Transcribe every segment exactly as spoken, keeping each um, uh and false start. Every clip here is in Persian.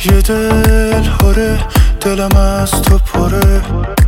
یه دل هاره دلم از تو پره،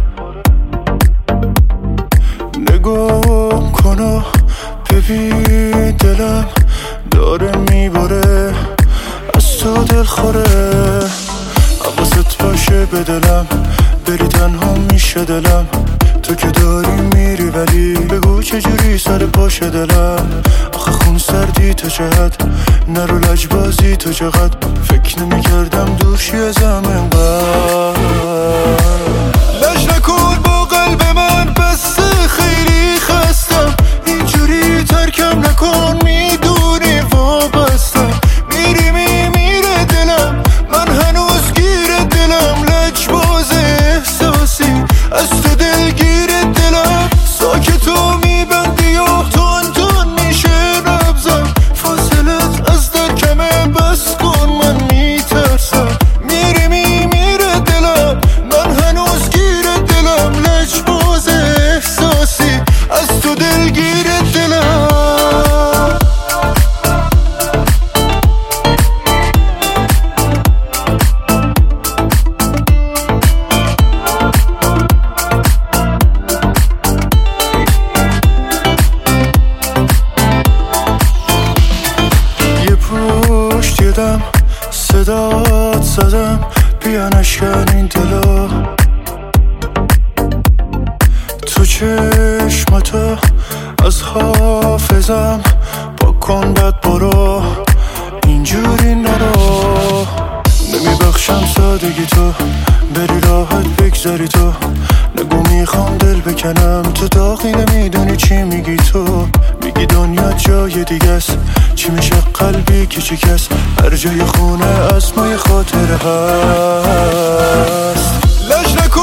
نگاه کن و ببین دلم داره میباره از تو دل خوره. حواست باشه به دلم بری تنها میشه دلم، تو که داری میری ولی بگو چجوری سر پاشه دلم. آخه خون سردی تو چقدر نرو لجبازی تو چقدر فکر نمی کردم دورشی ازم انقدر. لج نکن با قلب من بسته خیلی خستم، اینجوری ترکم نکن میدونی وابستم. میری میمیره دلم من هنوز گیر دلم، لجباز احساسی از تو دلگیر دلم. ساکت و میبندی و تون تون میشه نبزم، فاصلت از در کمه بس کن من میترسم. میری میمیره دلم من هنوز گیر دلم، لجباز احساسی از تو دلگیر دلم. پشت یدم صدات زدم بیا نشکن این دلا، تو چشمتو از حافظم پاک کن بد برو اینجوری نرو. نمیبخشم سادگی تو بری راحت بگذاری تو، نگو میخوام دل بکنم تو داغی نمیدونی چی میگی. تو میگی دنیا جای دیگه است، چی میشه قلبی که شکست هر جای خونه از مای خاطره هست. لج نکن